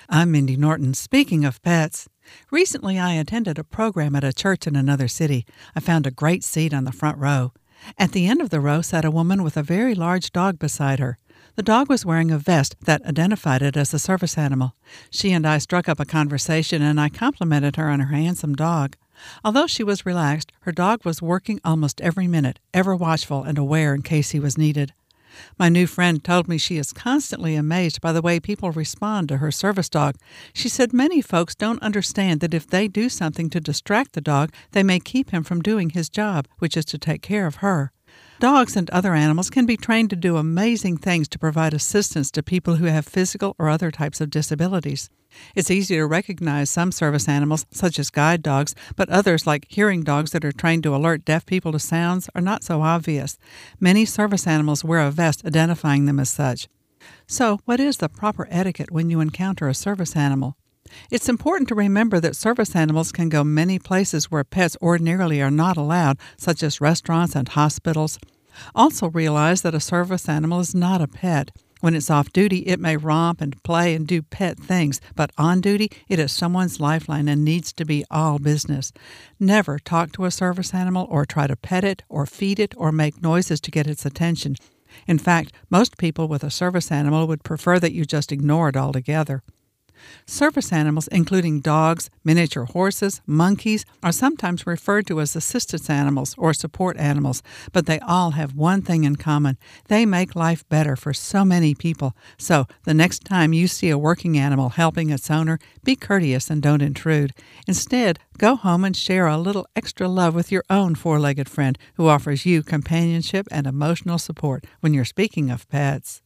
I'm Mindy Norton. Speaking of pets, recently I attended a program at a church in another city. I found a great seat on the front row. At the end of the row sat a woman with a very large dog beside her. The dog was wearing a vest that identified it as a service animal. She and I struck up a conversation, and I complimented her on her handsome dog. Although she was relaxed, her dog was working almost every minute, ever watchful and aware in case he was needed. My new friend told me she is constantly amazed by the way people respond to her service dog. She said many folks don't understand that if they do something to distract the dog, they may keep him from doing his job, which is to take care of her. Dogs and other animals can be trained to do amazing things to provide assistance to people who have physical or other types of disabilities. It's easy to recognize some service animals, such as guide dogs, but others, like hearing dogs that are trained to alert deaf people to sounds, are not so obvious. Many service animals wear a vest identifying them as such. So, what is the proper etiquette when you encounter a service animal? It's important to remember that service animals can go many places where pets ordinarily are not allowed, such as restaurants and hospitals. Also realize that a service animal is not a pet. When it's off duty, it may romp and play and do pet things, but on duty, it is someone's lifeline and needs to be all business. Never talk to a service animal or try to pet it or feed it or make noises to get its attention. In fact, most people with a service animal would prefer that you just ignore it altogether. Service animals, including dogs, miniature horses, monkeys, are sometimes referred to as assistance animals or support animals, but they all have one thing in common. They make life better for so many people. So, the next time you see a working animal helping its owner, be courteous and don't intrude. Instead, go home and share a little extra love with your own four-legged friend who offers you companionship and emotional support when you're speaking of pets.